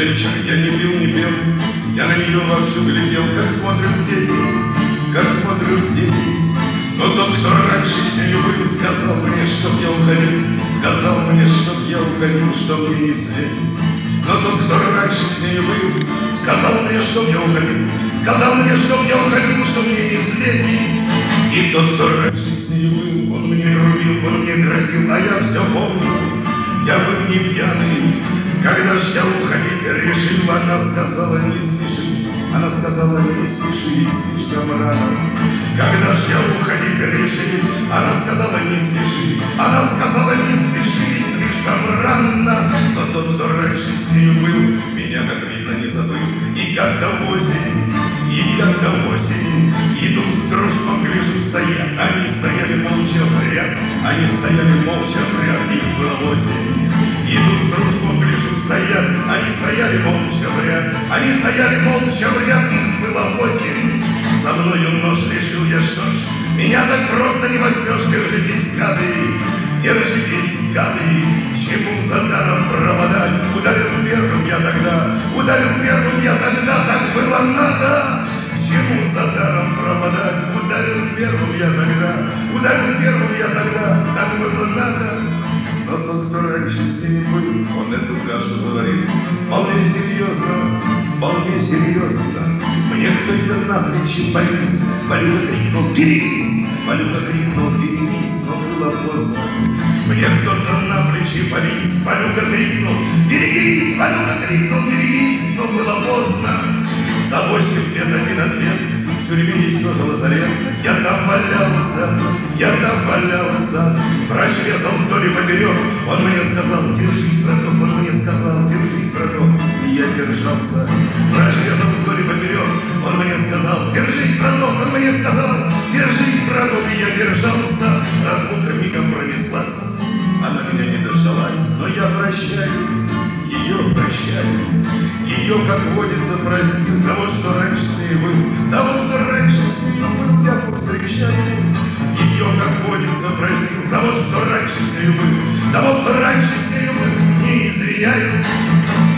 вечер я не пил, не пел, я на нее вовсю глядел, как смотрят дети, как смотрят дети. Но тот, кто раньше с нею был, сказал мне, чтоб я уходил, сказал мне, чтоб я уходил, что мне не светит. Но тот, кто раньше с нею был, сказал мне, чтоб я уходил, сказал мне, чтоб я уходил, что мне не светит. И тот, кто раньше с нею был, он мне грубил, он мне грозил, а я все помню, я был не пьяный. Когда ж я уходить решил, она сказала, не спеши, она сказала, не спеши, ведь слишком рано. Когда ж я уходить решил, она сказала, не спеши, она сказала, не спеши, ведь слишком рано. Но тот, кто раньше с нею был, меня, как видно, не забыл. И как-то осень, иду с дружком, гляжу, стоят. Они стояли молча в ряд, они стояли молча в ряд, их было осень. Иду с дружком, гляжу, стоят. Они стояли молча в ряд, они стояли молча в ряд, их было восемь. Со мною нож решил я, что ж, меня так просто не возьмешь. Держитесь, гады, держитесь, гады, чему за даром пропадать? Ударил первым я тогда, ударил первым я тогда, так было надо. Чему за даром пропадать? Ударил первым я тогда, ударил первым я тогда, так было надо. Но тот, кто раньше с ней был, он эту кашу заварил вполне серьезно, вполне серьезно. Мне кто-то на плечи повис, Валюха крикнул, берегись, Валюха крикнул, берегись, но было поздно. Мне кто-то на плечи повис, Валюха крикнул, берегись, Валюха крикнул, берегись, но было поздно. За 8 лет один ответ, в тюрьме есть тоже лазарет. Я там валялся, врач резал вдоль и поперек. Он мне сказал, держись, браток, он мне сказал, держись, браток, и я держался. Врач резал вдоль и поперек, он мне сказал, держись, браток, он мне сказал, держись, браток, и я держался. Разлука мигом пронеслась, она меня не дождалась, но я прощаю. Ее, как водится, простил, того, что раньше с ней был, того, кто раньше с ней был, я повстречаю. Ее, как водится, простил, того, что раньше с ней был, того, кто раньше с ней был, не изменяю.